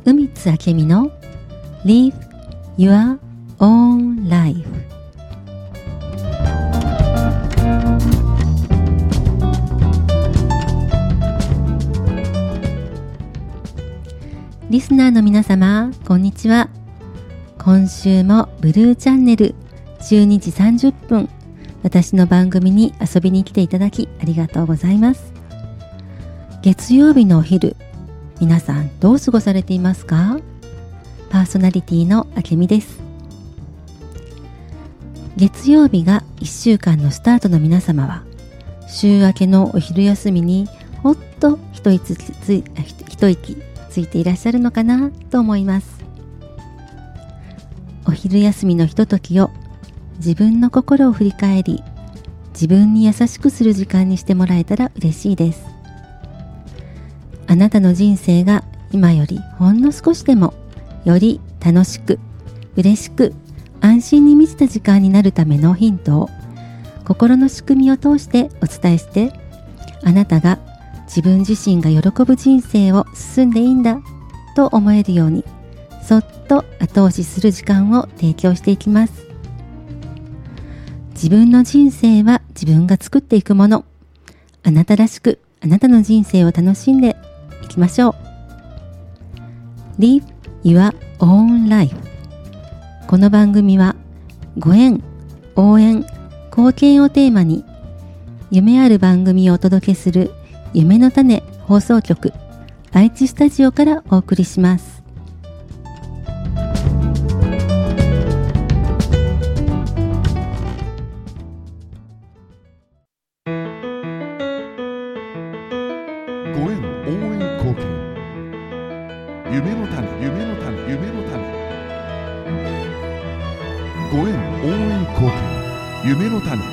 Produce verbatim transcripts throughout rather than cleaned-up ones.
海津明美の Live Your Own Life。 リスナーの皆様、こんにちは。今週もブルーチャンネルじゅうにじさんじゅっぷん、私の番組に遊びに来ていただきありがとうございます。月曜日のお昼、皆さんどう過ごされていますか？パーソナリティのあけみです。月曜日がいっしゅうかんのスタートの皆様は、週明けのお昼休みにほっと一息つい、一息ついていらっしゃるのかなと思います。お昼休みのひとときを自分の心を振り返り、自分に優しくする時間にしてもらえたら嬉しいです。あなたの人生が今よりほんの少しでもより楽しく、嬉しく、安心に満ちた時間になるためのヒントを心の仕組みを通してお伝えして、あなたが自分自身が喜ぶ人生を進んでいいんだと思えるように、そっと後押しする時間を提供していきます。自分の人生は自分が作っていくもの。あなたらしく、あなたの人生を楽しんでいきましょう。 Live Your Own Life。 この番組はご縁、応援、貢献をテーマに夢ある番組をお届けする夢の種放送局愛知スタジオからお送りします。 ご縁、応援、貢献、夢の種、夢の種、夢の種。ご縁、応援、貢献、夢の種。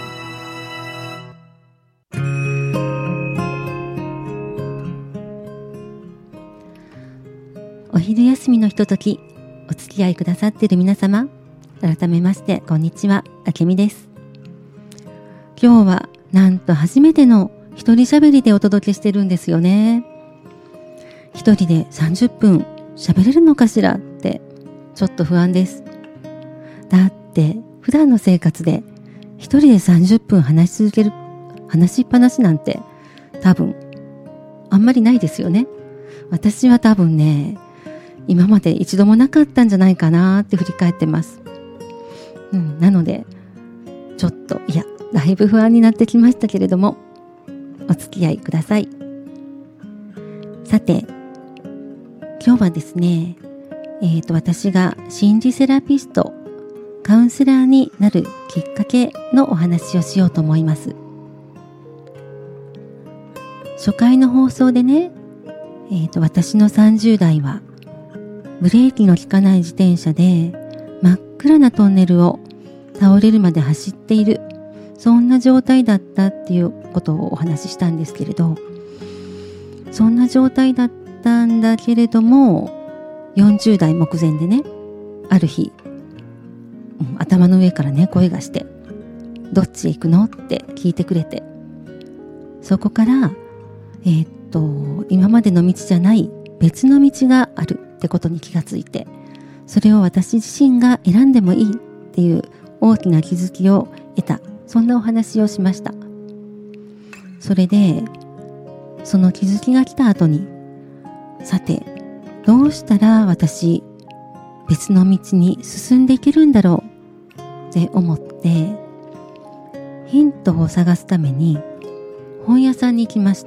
お昼休みのひととき、お付き合いくださっている皆様、改めましてこんにちは、あけみです。今日はなんと初めての一人喋りでお届けしてるんですよね。一人でさんじゅっぷん喋れるのかしらってちょっと不安です。だって普段の生活で一人でさんじゅっぷん話し続ける、話しっぱなしなんて多分あんまりないですよね。私は多分ね、今まで一度もなかったんじゃないかなって振り返ってます。うん、なのでちょっといやだいぶ不安になってきましたけれども、お付き合いください。さて、今日はですね、えーと、私が心理セラピスト、カウンセラーになるきっかけのお話をしようと思います。初回の放送でね、えーと、私のさんじゅう代はブレーキの効かない自転車で真っ暗なトンネルを倒れるまで走っている、そんな状態だったっていうことをお話ししたんですけれど、そんな状態だったんだけれども、よんじゅう代目前でね、ある日、うん、頭の上からね声がして、どっちへ行くのって聞いてくれて、そこからえー、っと今までの道じゃない別の道があるってことに気がついて、それを私自身が選んでもいいっていう大きな気づきを得た、そんなお話をしました。それでその気づきが来た後に、さてどうしたら私別の道に進んでいけるんだろうって思って、ヒントを探すために本屋さんに行きました。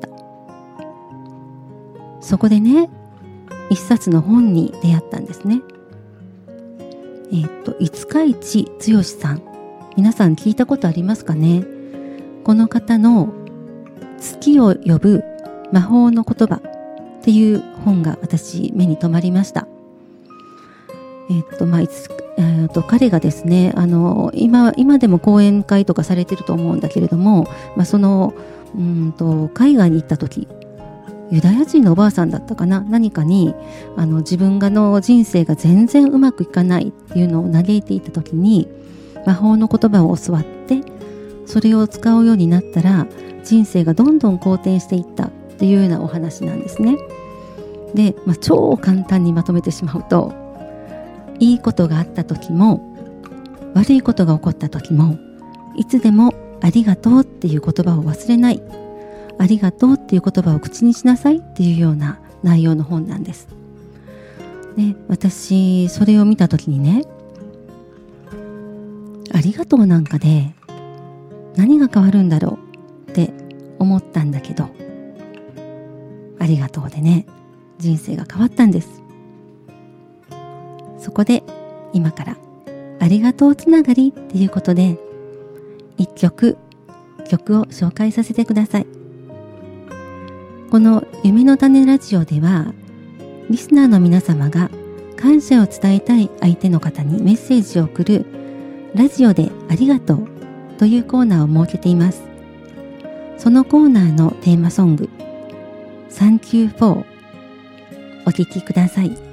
そこでね、一冊の本に出会ったんですね。えっと五日市剛さん、皆さん聞いたことありますかね。この方の月を呼ぶ魔法の言葉っていう本が私目に留まりました。えっとまあいつ、えっと彼がですね、あの今今でも講演会とかされてると思うんだけれども、まあ、そのうんと海外に行った時、ユダヤ人のおばあさんだったかな、何かにあの自分がの人生が全然うまくいかないっていうのを嘆いていた時に、魔法の言葉を教わって、それを使うようになったら人生がどんどん好転していったっていうようなお話なんですね。 で、まあ、超簡単にまとめてしまうと、いいことがあった時も悪いことが起こった時もいつでもありがとうっていう言葉を忘れない、ありがとうっていう言葉を口にしなさいっていうような内容の本なんです。で、私それを見た時にね、ありがとうなんかで何が変わるんだろうって思ったんだけど、ありがとうでね、人生が変わったんです。そこで今からありがとうつながりっていうことで一曲曲を紹介させてください。この夢の種ラジオでは、リスナーの皆様が感謝を伝えたい相手の方にメッセージを送るラジオでありがとうというコーナーを設けています。そのコーナーのテーマソング Thank you for お聴きください。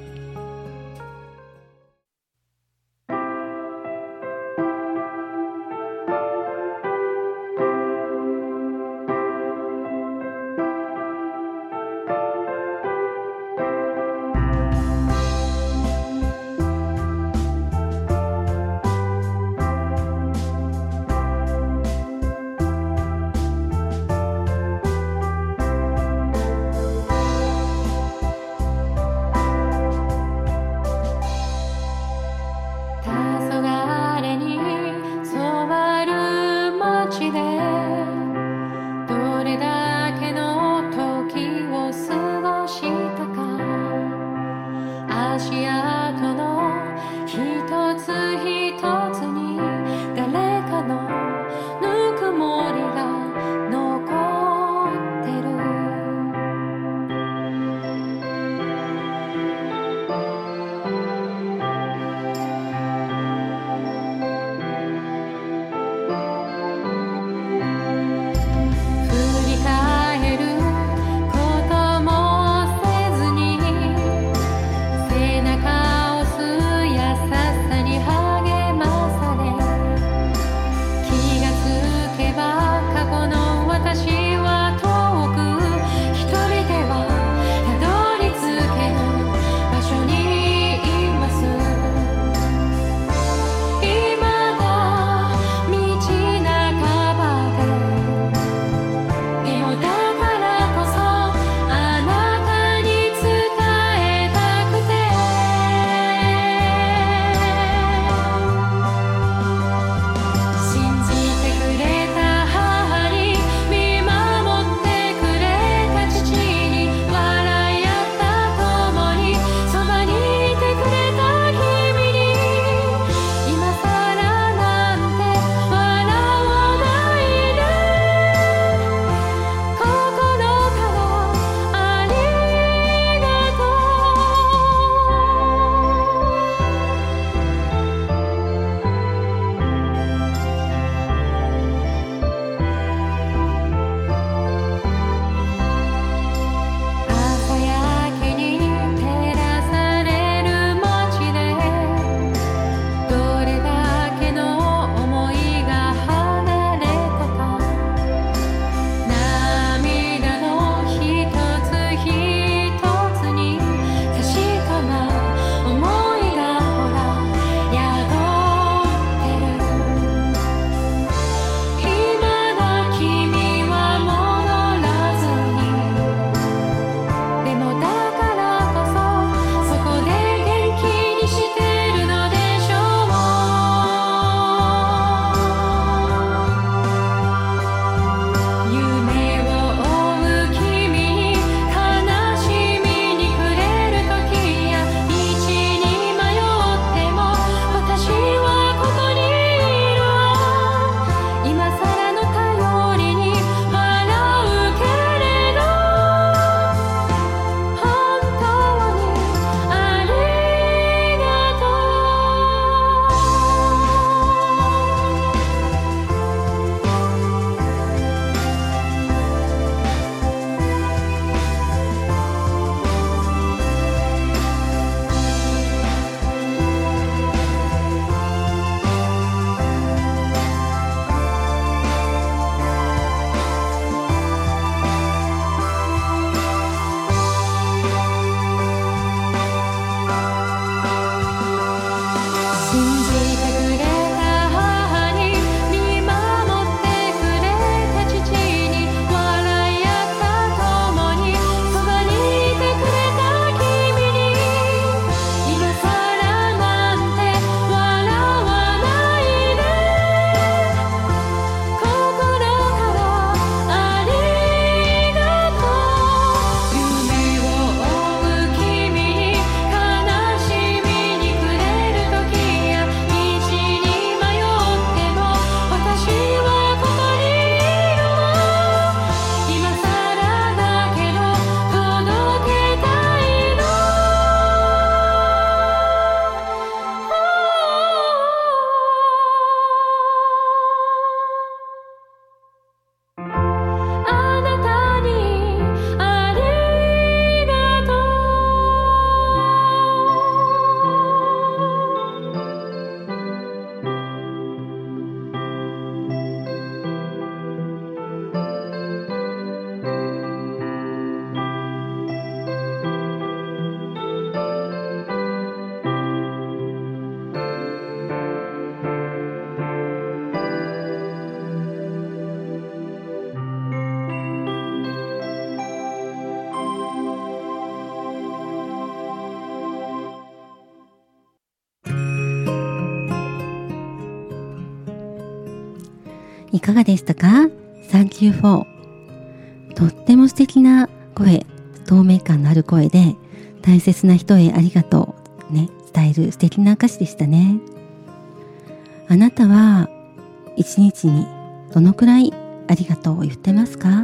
いかがでしたか？ サンキューフォー。 とっても素敵な声、透明感のある声で大切な人へありがとうね伝える素敵な歌詞でしたね。あなたは一日にどのくらいありがとうを言ってますか？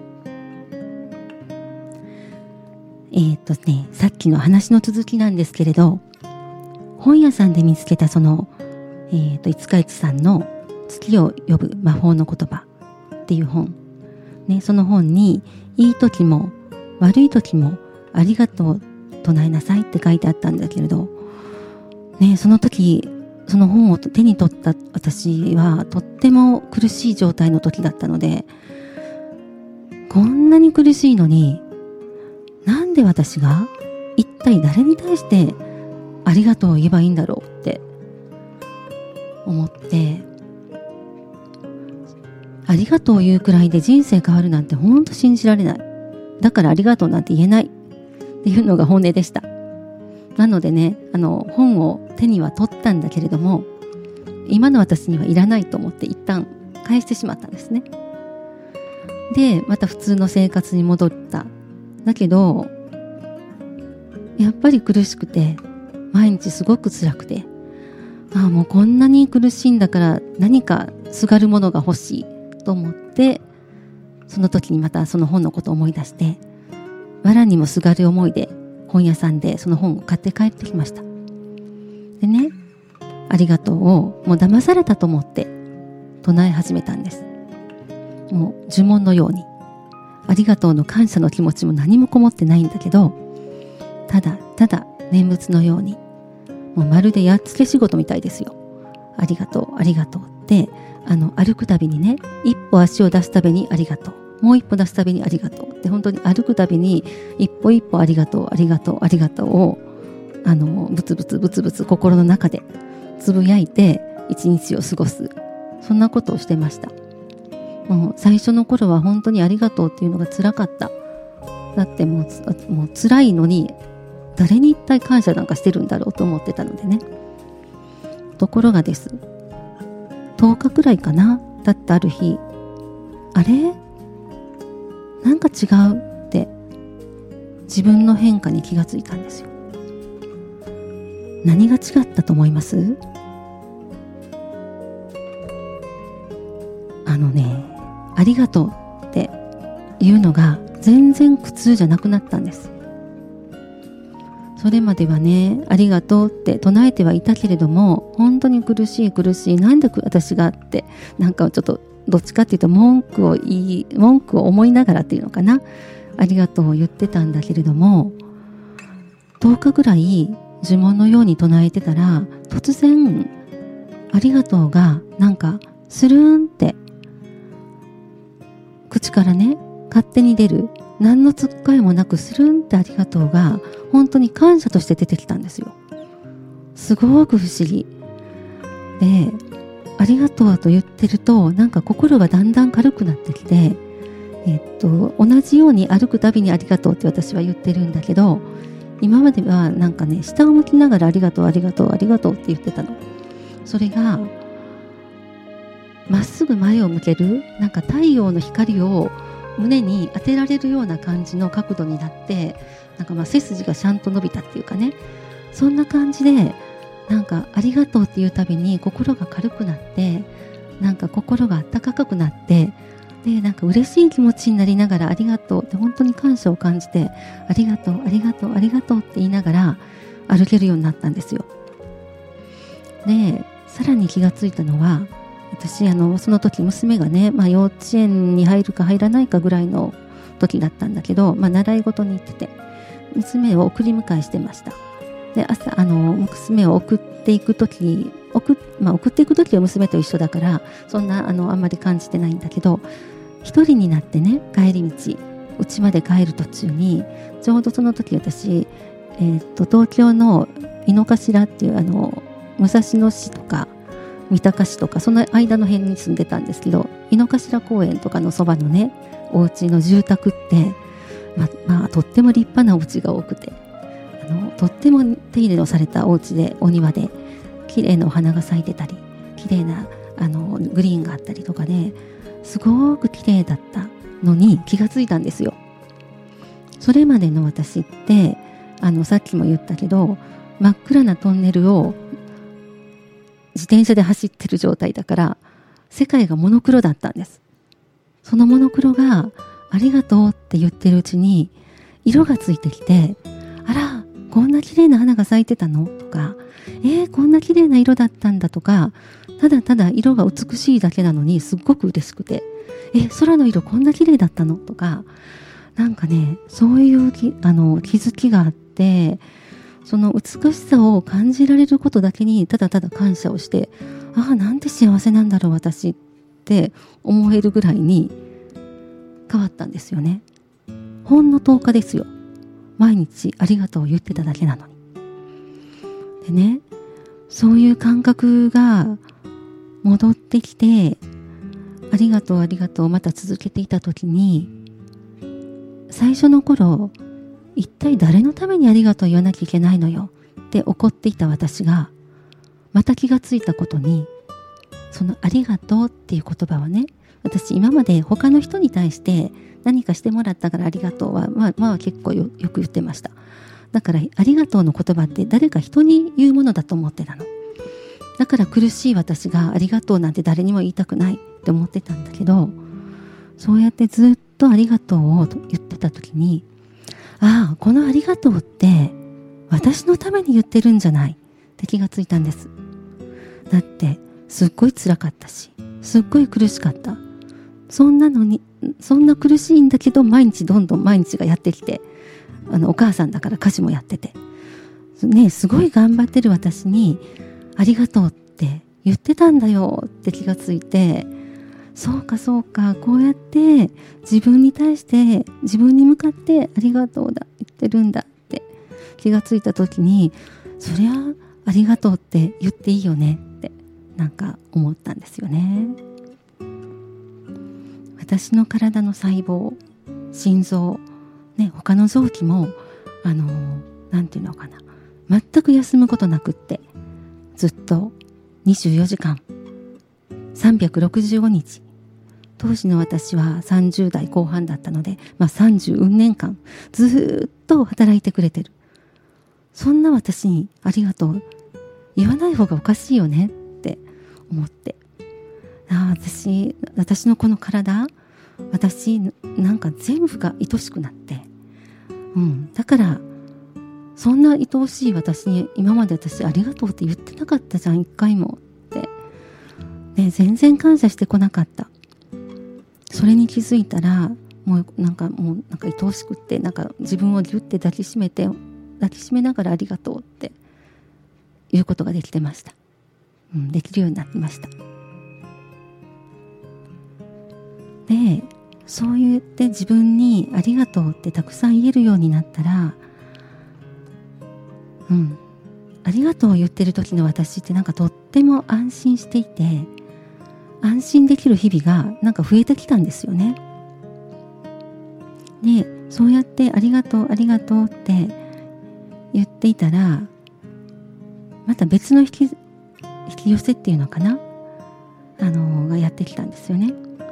えー、っとねさっきの話の続きなんですけれど、本屋さんで見つけたその、えー、っと五日市さんの月を呼ぶ魔法の言葉っていう本、ね、その本にいい時も悪い時もありがとう唱えなさいって書いてあったんだけれど、ね、その時その本を手に取った私はとっても苦しい状態の時だったので、こんなに苦しいのになんで私が一体誰に対してありがとうを言えばいいんだろうって思って、ありがとうを言うくらいで人生変わるなんて本当信じられない。だからありがとうなんて言えないっていうのが本音でした。なのでね、あの本を手には取ったんだけれども、今の私にはいらないと思って一旦返してしまったんですね。で、また普通の生活に戻った。だけどやっぱり苦しくて、毎日すごく辛くて、ああもうこんなに苦しいんだから何かすがるものが欲しいと思って、その時にまたその本のことを思い出して、藁にもすがる思いで本屋さんでその本を買って帰ってきました。でね、ありがとうをもう騙されたと思って唱え始めたんです。もう呪文のように、ありがとうの感謝の気持ちも何もこもってないんだけど、ただただ念仏のように、もうまるでやっつけ仕事みたいですよ。ありがとうありがとうってあの歩くたびにね、一歩足を出すたびにありがとう、もう一歩出すたびにありがとうって、本当に歩くたびに一歩一歩ありがとうありがとうありがとうをあのブツブツブツブツ心の中でつぶやいて一日を過ごす、そんなことをしてました。もう最初の頃は本当にありがとうっていうのが辛かった。だってもう、もう辛いのに誰に一体感謝なんかしてるんだろうと思ってたのでね。ところがです、とおかくらいかなだったある日、あれなんか違うって自分の変化に気がついたんですよ。何が違ったと思います？あのね、ありがとうっていうのが全然苦痛じゃなくなったんです。それまではね、ありがとうって唱えてはいたけれども、本当に苦しい苦しい、なんで私がって、なんかちょっとどっちかっていうと文句を言い、文句を思いながらっていうのかな、ありがとうを言ってたんだけれども、とおかぐらい呪文のように唱えてたら、突然ありがとうがなんかスルーンって口からね勝手に出る、何のつっかえもなくスルンってありがとうが本当に感謝として出てきたんですよ。すごく不思議で、ありがとうと言ってるとなんか心がだんだん軽くなってきて、えっと同じように歩くたびにありがとうって私は言ってるんだけど、今まではなんかね、下を向きながらありがとうありがとうありがとうって言ってたの。それがまっすぐ前を向ける、なんか太陽の光を胸に当てられるような感じの角度になって、なんかまあ背筋がちゃんと伸びたっていうかね、そんな感じで、なんかありがとうっていうたびに心が軽くなって、なんか心が温かくなって、でなんか嬉しい気持ちになりながらありがとうって本当に感謝を感じて、ありがとうありがとうありがとうって言いながら歩けるようになったんですよ。でさらに気がついたのは、私あのその時娘がね、まあ、幼稚園に入るか入らないかぐらいの時だったんだけど、まあ、習い事に行ってて娘を送り迎えしてました。で朝あの娘を送っていく時送,、まあ、送っていく時は娘と一緒だからそんなあのあんまり感じてないんだけど、一人になってね帰り道家まで帰る途中にちょうどその時私、えー、と東京の井の頭っていうあの武蔵野市とか三鷹市とかその間の辺に住んでたんですけど、井の頭公園とかのそばのねお家の住宅って、ままあ、とっても立派なお家が多くて、あのとっても手入れのされたお家で、お庭で綺麗なお花が咲いてたり、綺麗なあのグリーンがあったりとかですごく綺麗だったのに気がついたんですよ。それまでの私ってあのさっきも言ったけど真っ暗なトンネルを自転車で走ってる状態だから世界がモノクロだったんです。そのモノクロがありがとうって言ってるうちに色がついてきて、あらこんな綺麗な花が咲いてたのとか、えー、こんな綺麗な色だったんだとか、ただただ色が美しいだけなのにすっごく嬉しくて、え空の色こんな綺麗だったのとか、なんかねそういうきあの気づきがあって、その美しさを感じられることだけにただただ感謝をして、ああなんて幸せなんだろう私って思えるぐらいに変わったんですよね。ほんのとおかですよ。毎日ありがとうを言ってただけなのに。でね、そういう感覚が戻ってきて、ありがとうありがとうまた続けていた時に、最初の頃一体誰のためにありがとう言わなきゃいけないのよって怒っていた私がまた気がついたことに、そのありがとうっていう言葉はね、私今まで他の人に対して何かしてもらったからありがとうはまあまあ結構 よ, よく言ってました。だからありがとうの言葉って誰か人に言うものだと思ってたの。だから苦しい私がありがとうなんて誰にも言いたくないって思ってたんだけど、そうやってずっとありがとうを言ってた時に、ああこのありがとうって私のために言ってるんじゃないって気がついたんです。だってすっごい辛かったし、すっごい苦しかった。そんなのにそんな苦しいんだけど毎日どんどん毎日がやってきて、あのお母さんだから家事もやっててね、すごい頑張ってる私にありがとうって言ってたんだよって気がついて、そうかそうか、こうやって自分に対して自分に向かってありがとうだ言ってるんだって気がついた時に、そりゃありがとうって言っていいよねってなんか思ったんですよね。私の体の細胞、心臓、ね、他の臓器もあのなんていうのかな、全く休むことなくってずっとにじゅうよじかんさんびゃくろくじゅうごにち、当時の私はさんじゅうだいこう半だったので、まあ、さんじゅうねんかんずっと働いてくれてる。そんな私にありがとう言わない方がおかしいよねって思って、ああ私私のこの体、私なんか全部が愛しくなって、うん、だからそんな愛おしい私に今まで私ありがとうって言ってなかったじゃん一回もって、ね、全然感謝してこなかった。それに気づいたらもうなんかもうなんか愛おしくって、なんか自分をギュッて抱きしめて抱きしめながらありがとうって言うことができてました、うん、できるようになってました。でそう言って自分にありがとうってたくさん言えるようになったら、うんありがとうを言ってる時の私ってなんかとっても安心していて、安心できる日々がなんか増えてきたんですよね。でそうやってありがとうありがとうって言っていたら、また別の引き、引き寄せっていうのかな、あのがやってきたんですよね。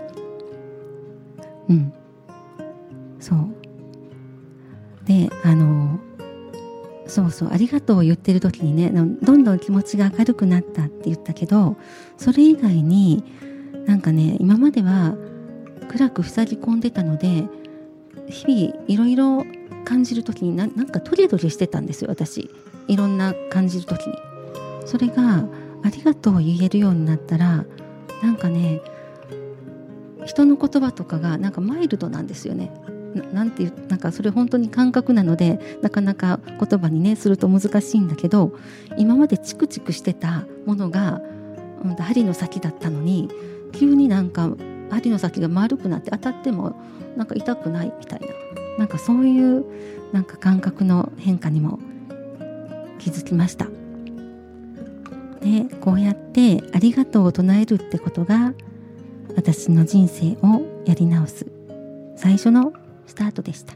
うんそうであのそうそうありがとうを言ってる時にね、どんどん気持ちが明るくなったって言ったけど、それ以外になんかね、今までは暗く塞ぎ込んでたので、日々いろいろ感じる時に な, なんかトゲトゲしてたんですよ私。いろんな感じる時にそれがありがとうを言えるようになったら、なんかね人の言葉とかがなんかマイルドなんですよね。 な, なんていうなんかそれ本当に感覚なのでなかなか言葉にねすると難しいんだけど、今までチクチクしてたものが、うん、針の先だったのに急になんか針の先が丸くなって当たってもなんか痛くないみたいな、なんかそういうなんか感覚の変化にも気づきました。でこうやってありがとうを唱えるってことが私の人生をやり直す最初のスタートでした。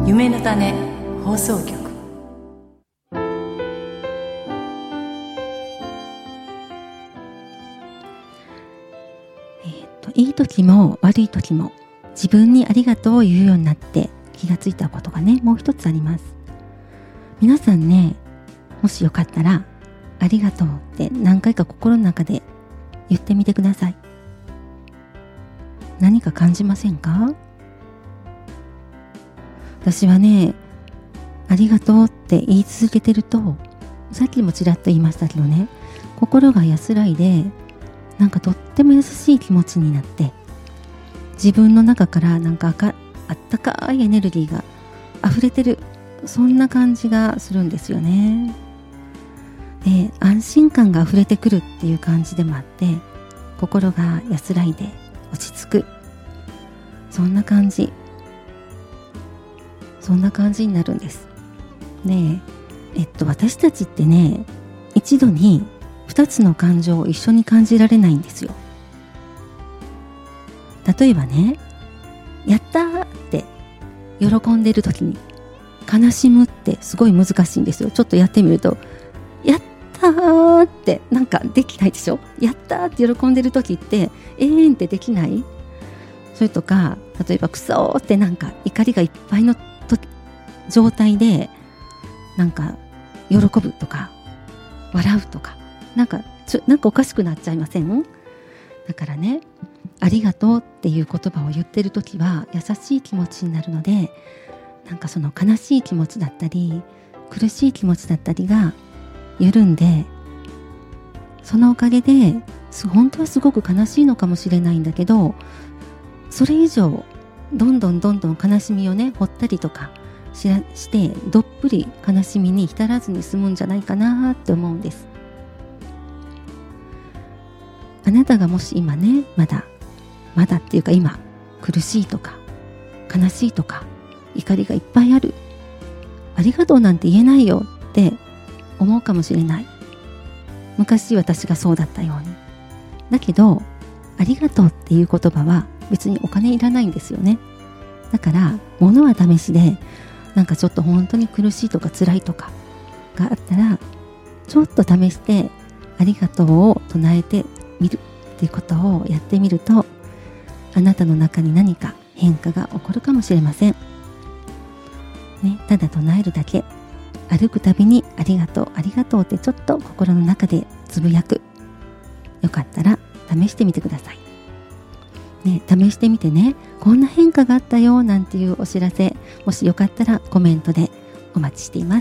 夢の種放送局。 えっといい時も悪い時も自分にありがとうを言うようになって気がついたことがね、もう一つあります。皆さんね、もしよかったらありがとうって何回か心の中で言ってみてください。何か感じませんか？私はね、ありがとうって言い続けてると、さっきもちらっと言いましたけどね、心が安らいで、なんかとっても優しい気持ちになって、自分の中からなんかあったかいエネルギーが溢れてる、そんな感じがするんですよね。で、安心感が溢れてくるっていう感じでもあって、心が安らいで落ち着く、そんな感じそんな感じになるんです。で、えっと私たちってね、一度に二つの感情を一緒に感じられないんですよ。例えばね、やったーって喜んでる時に悲しむってすごい難しいんですよ。ちょっとやってみると、やったーってなんかできないでしょ。やったーって喜んでる時ってえーんってできない。それとか、例えばクソーってなんか怒りがいっぱいの状態でなんか喜ぶとか笑うとか、なんかちょなんかおかしくなっちゃいません？だからね、ありがとうっていう言葉を言ってるときは優しい気持ちになるので、なんかその悲しい気持ちだったり苦しい気持ちだったりが緩んで、そのおかげで本当はすごく悲しいのかもしれないんだけど、それ以上どんどんどんどん悲しみをね、ほったりとかしらしてどっぷり悲しみに浸らずに済むんじゃないかなって思うんです。あなたがもし今ね、まだまだっていうか今苦しいとか悲しいとか怒りがいっぱいある、ありがとうなんて言えないよって思うかもしれない。昔私がそうだったように。だけどありがとうっていう言葉は別にお金いらないんですよね。だから物は試しで、なんかちょっと本当に苦しいとか辛いとかがあったら、ちょっと試してありがとうを唱えてみるっていうことをやってみると、あなたの中に何か変化が起こるかもしれません、ね、ただ唱えるだけ、歩くたびにありがとうありがとうってちょっと心の中でつぶやく。よかったら試してみてください、ね、試してみてね、こんな変化があったよなんていうお知らせ、もしよかったらコメントでお待ちしています。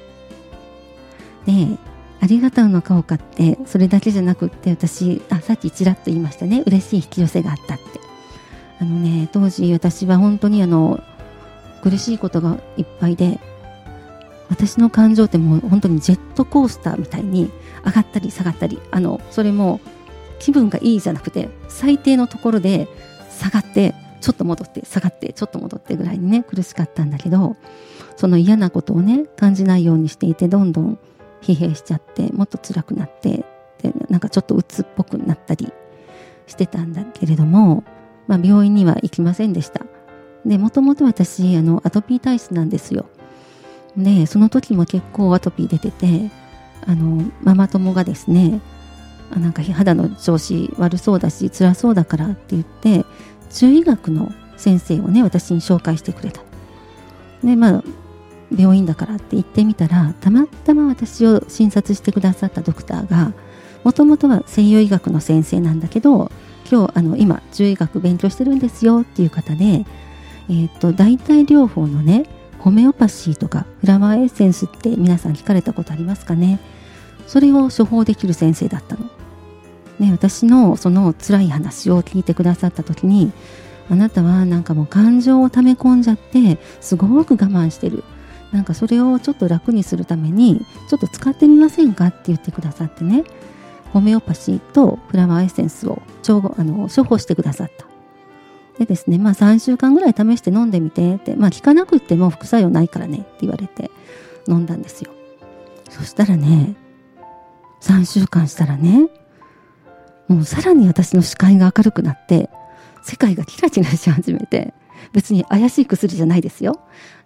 で、ありがとうの効果ってそれだけじゃなくって、私あさっきちらっと言いましたね、嬉しい引き寄せがあったって。あのね、当時私は本当にあの苦しいことがいっぱいで、私の感情ってもう本当にジェットコースターみたいに上がったり下がったり、あのそれも気分がいいじゃなくて最低のところで下がってちょっと戻って下がってちょっと戻ってぐらいにね、苦しかったんだけど、その嫌なことをね感じないようにしていて、どんどん疲弊しちゃってもっと辛くなって、でなんかちょっと鬱っぽくなったりしてたんだけれども、まあ、病院には行きませんでした。で、もともと私あのアトピー体質なんですよ。で、その時も結構アトピー出てて、あのママ友がですね、あなんか肌の調子悪そうだし辛そうだからって言って中医学の先生をね私に紹介してくれた。で、まあ病院だからって言ってみたら、たまたま私を診察してくださったドクターがもともとは西洋医学の先生なんだけど、今日あの今中医学勉強してるんですよっていう方で、えー、と代替療法のねホメオパシーとかフラワーエッセンスって皆さん聞かれたことありますかね。それを処方できる先生だったの、ね、私のその辛い話を聞いてくださった時に、あなたはなんかもう感情を溜め込んじゃってすごく我慢してる、なんかそれをちょっと楽にするためにちょっと使ってみませんかって言ってくださってね、ホメオパシーとフラワーエッセンスをあの処方してくださった。でですね、まあさんしゅうかんぐらい試して飲んでみてって、まあ効かなくっても副作用ないからねって言われて飲んだんですよ。そしたらね、さんしゅうかんしたらね、もうさらに私の視界が明るくなって世界がキラキラし始めて、別に怪しい薬じゃないですよ。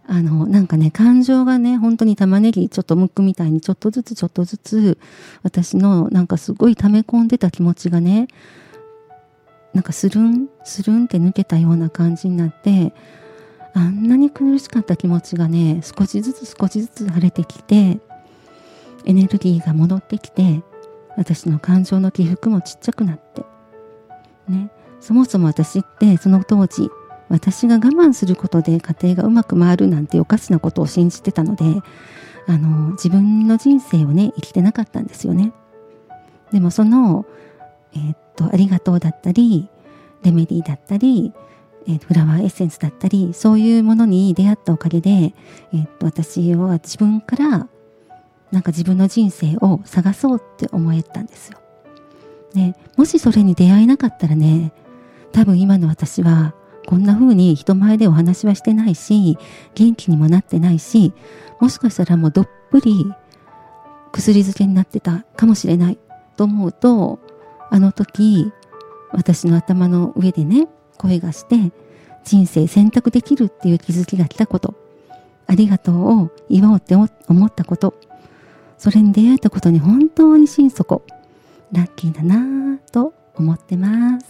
あのなんかね、感情がね、本当に玉ねぎちょっと剥くみたいにちょっとずつちょっとずつ私のなんかすごい溜め込んでた気持ちがね、なんかスルンスルンって抜けたような感じになって、あんなに苦しかった気持ちがね、少しずつ少しずつ晴れてきて、エネルギーが戻ってきて、私の感情の起伏もちっちゃくなってね。そもそも私ってその当時、私が我慢することで家庭がうまく回るなんておかしなことを信じてたので、あの自分の人生をね生きてなかったんですよね。でもその、えー、っとありがとうだったりレメディーだったり、えー、フラワーエッセンスだったり、そういうものに出会ったおかげで、えー、っと私は自分からなんか自分の人生を探そうって思えたんですよ。でもしそれに出会えなかったらね、多分今の私はこんな風に人前でお話はしてないし、元気にもなってないし、もしかしたらもうどっぷり薬漬けになってたかもしれないと思うと、あの時私の頭の上でね声がして、人生選択できるっていう気づきが来たこと、ありがとうを言おうって思ったこと、それに出会えたことに本当に心底ラッキーだなぁと思ってます。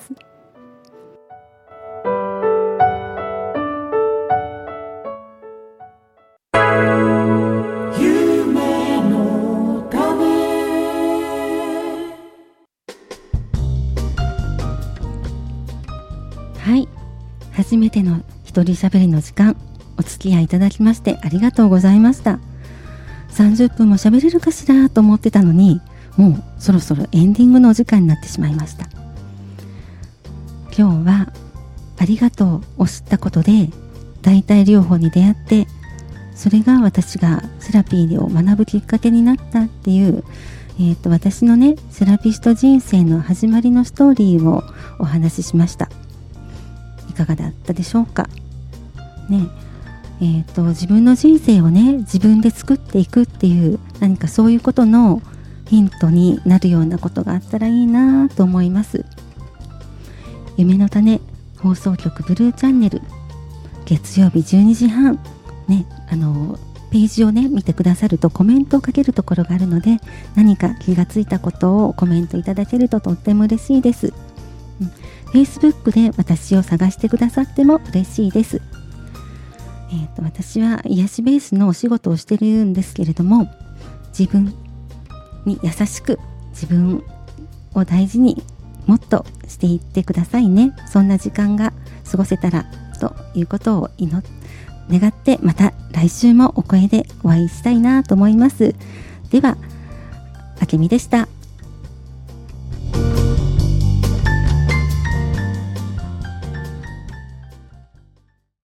はい、初めての一人喋りの時間、お付き合いいただきましてありがとうございました。さんじゅっぷんも喋れるかしらと思ってたのに、もうそろそろエンディングのお時間になってしまいました。今日はありがとうを知ったことで代替療法に出会って、それが私がセラピーを学ぶきっかけになったっていう、えーと、私のねセラピスト人生の始まりのストーリーをお話ししました。いかがだったでしょうかね。えーと、自分の人生をね自分で作っていくっていう、何かそういうことのヒントになるようなことがあったらいいなと思います。夢の種放送局ブルーチャンネル、月曜日じゅうにじはんね、あのページをね見てくださるとコメントをかけるところがあるので、何か気がついたことをコメントいただけるととっても嬉しいです。うん、Facebook で私を探してくださっても嬉しいです。えーと、私は癒しベースのお仕事をしているんですけれども、自分に優しく自分を大事にもっとしていってくださいね。そんな時間が過ごせたらということを祈っ願って、また来週もお声でお会いしたいなと思います。では、あけみでした。